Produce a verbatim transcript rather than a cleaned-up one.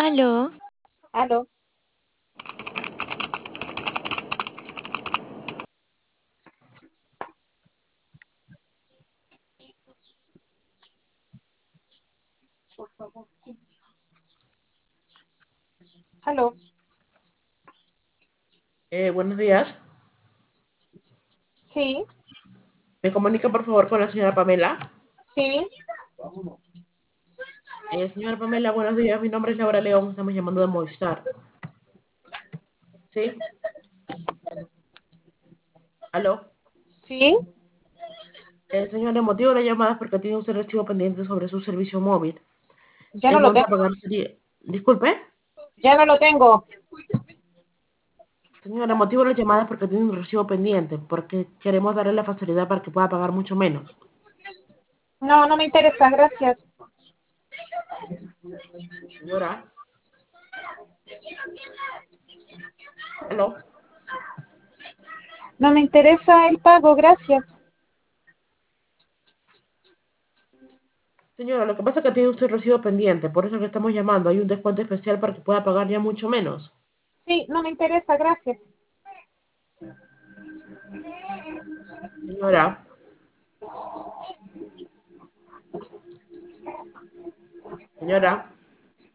Aló, Aló, por favor. Aló, Eh, buenos días. sí, ¿Me comunica por favor con la señora Pamela? sí, Eh, señora Pamela, buenos días. Mi nombre es Laura León. Estamos llamando de Movistar. ¿Sí? ¿Aló? sí, Eh, señor, el motivo de la llamada es porque tiene usted recibo pendiente sobre su servicio móvil. ya no El lo monto a tengo, pagar sería... Disculpe. ya no lo tengo. Señora, el motivo de la llamada es porque tiene un recibo pendiente, porque queremos darle la facilidad para que pueda pagar mucho menos. No, no me interesa, gracias. Señora, ¿aló? No me interesa el pago, gracias. Señora, lo que pasa es que tiene usted recibo pendiente, por eso le estamos llamando. Hay un descuento especial para que pueda pagar ya mucho menos. Sí, no me interesa, gracias. Señora, señora.